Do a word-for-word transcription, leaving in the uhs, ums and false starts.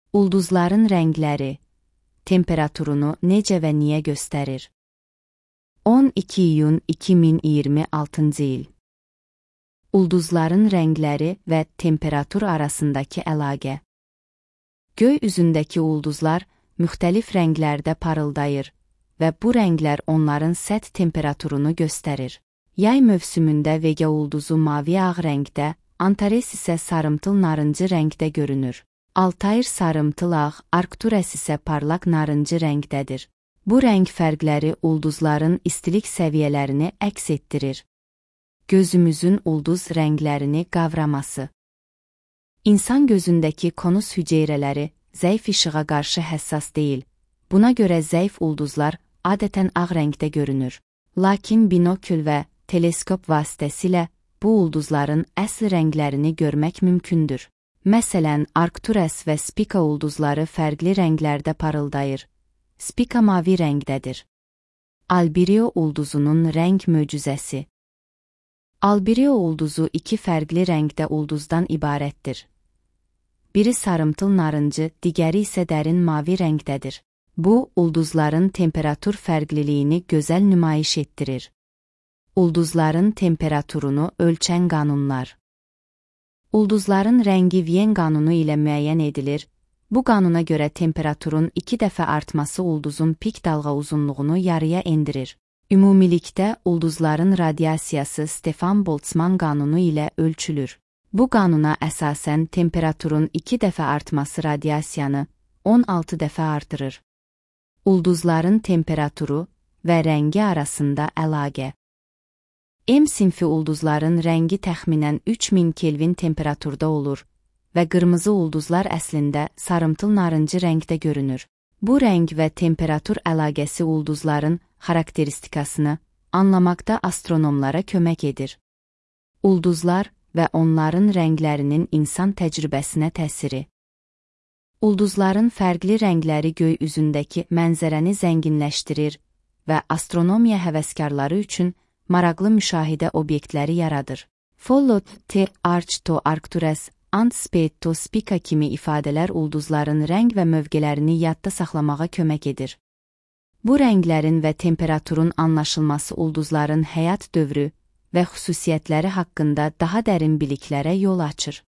Ulduzların rəngləri, temperaturunu necə və niyə göstərir? on iki iyun iki min iyirmi altıncı il. Ulduzların rəngləri və temperatur arasındakı əlaqə. Göy üzündəki ulduzlar müxtəlif rənglərdə parıldayır və bu rənglər onların səth temperaturunu göstərir. Yay mövsümündə Vega ulduzu mavi-ağ rəngdə, Antares isə sarımtıl narıncı rəngdə görünür. Altair sarımtıl ağ, Arcturus isə parlaq narıncı rəngdədir. Bu rəng fərqləri ulduzların istilik səviyyələrini əks etdirir. Gözümüzün ulduz rənglərini qavraması. İnsan gözündəki konus hüceyrələri zəif işığa qarşı həssas deyil. Buna görə zəif ulduzlar adətən ağ rəngdə görünür. Lakin binokül və teleskop vasitəsilə bu ulduzların əsl rənglərini görmək mümkündür. Məsələn, Arcturus və Spica ulduzları fərqli rənglərdə parıldayır. Spica mavi rəngdədir. Albirio ulduzunun rəng möcüzəsi. Albirio ulduzu iki fərqli rəngdə ulduzdan ibarətdir. Biri sarımtıl narıncı, digəri isə dərin mavi rəngdədir. Bu, ulduzların temperatur fərqliliyini gözəl nümayiş etdirir. Ulduzların temperaturunu ölçən qanunlar. Ulduzların rəngi Vien qanunu ilə müəyyən edilir. Bu qanuna görə temperaturun iki dəfə artması ulduzun pik dalğa uzunluğunu yarıya endirir. Ümumilikdə, ulduzların radiasiyası Stefan Boltzmann qanunu ilə ölçülür. Bu qanuna əsasən temperaturun iki dəfə artması radiasiyanı on altı dəfə artırır. Ulduzların temperaturu və rəngi arasında əlaqə. M sinfi ulduzların rəngi təxminən üç min Kelvin temperaturda olur və qırmızı ulduzlar əslində sarımtıl narıncı rəngdə görünür. Bu rəng və temperatur əlaqəsi ulduzların xarakteristikasını anlamaqda astronomlara kömək edir. Ulduzlar və onların rənglərinin insan təcrübəsinə təsiri. Ulduzların fərqli rəngləri göy üzündəki mənzərəni zənginləşdirir və astronomiya həvəskarları üçün maraqlı müşahidə obyektləri yaradır. Follow the Arch to Arcturus, and Speed to Spica kimi ifadələr ulduzların rəng və mövqələrini yadda saxlamağa kömək edir. Bu rənglərin və temperaturun anlaşılması ulduzların həyat dövrü və xüsusiyyətləri haqqında daha dərin biliklərə yol açır.